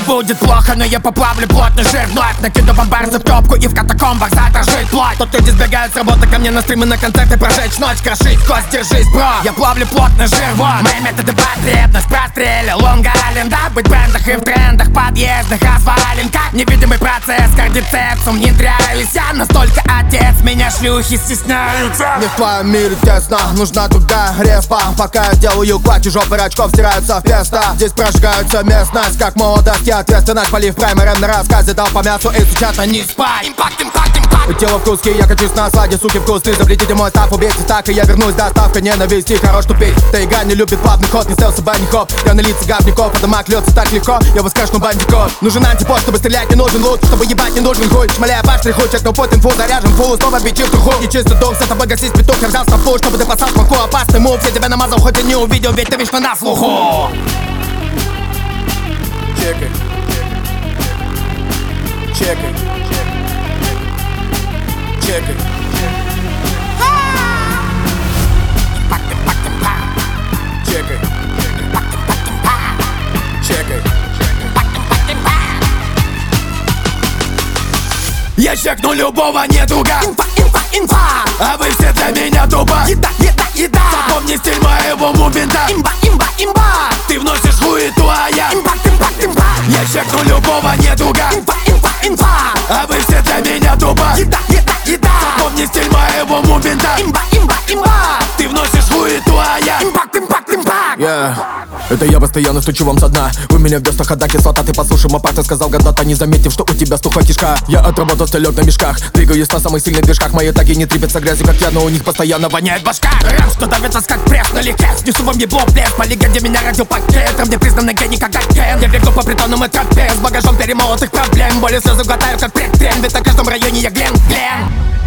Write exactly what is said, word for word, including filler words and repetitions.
будет плохо, но я поплавлю плотный жир вновь. Накиду бомбарзы в топку и в катакомбах задрожит плоть. Тот люди сбегают с работы ко мне на стримы, на концерты, прожечь ночь, крошить кость, держись, бро. Я плавлю плотный жир, вот. Мои методы потребность прострелил Лонга Аллен, да? Быть в брендах и в трендах подъездных развалин. Как невидимый процесс, кардицепсом внедряюсь я. Настолько отец, меня шлюхи стесняются. Не в твоем мире тесно, нужна туда респа. Пока я делаю кваки, жопы рачков стираются в песто. Здесь прожигаются местность, как молодость. Я ответственность, полив праймером на рассказе. Дал по мясу и сейчас на не спать. Импакт, импакт, импакт. Тело в куске, я качусь на осаде, суки вкусные. Заплетите мой став, убейте так, и я вернусь. Доставка ненависти, хорош тупить. Та игра не любит плавный ход, не стелся банников. Я на лице говняков, а дома клется так легко. Я воскрешну бандиков. Нужен антипод, чтобы стрелять, не нужен лут. Чтобы ебать, не нужен хуй. Шмаляя по штриху, чекнул путь, инфу заряжен фул. Снова бичи в труху. И чистый дух, за тобой гасись петух. Я взял стопу, чтобы ты посал смоку. Опасный мув, я тебя намазал, хоть и не увидел, ведь ты вечно на слуху. Чекай. Чекай. Чекай. Чекай. Чекай. Я чекну любого недуга. Инфа, инфа, инфа. А вы все для меня дуба. Еда, еда, еда. Запомни стиль моего мувмента. Имба, имба, имба. Ты вносишь хуету, а я импакт, импакт, импакт. Я чекну любого недуга. Инфа, инфа, инфа. А вы все для меня дуба. Еда, еда, еда. Запомни стиль моего мувмента. Имба, имба, имба. Ты вносишь хуету, а я импакт, импакт, импакт. Yeah. Это я постоянно стучу вам со дна. Вы меня в гостах, хода кислота. Ты послушай, мой партер сказал годнота, не заметив, что у тебя стухла кишка. Я отработал стелек на мешках. Двигаюсь на самых сильных движках. Мои таги не трепятся грязью, как я, но у них постоянно воняет башка. Рэп, что давится как пресс налегке. Несу вам ебло плес. По легенде меня родил пакет. Там где признанный гений, как Кен. Я бегу по притонному тропе с багажом перемолотых проблем. Боли слезы глотаю, как предтрен. Ведь на каждом районе я Глен, Глен.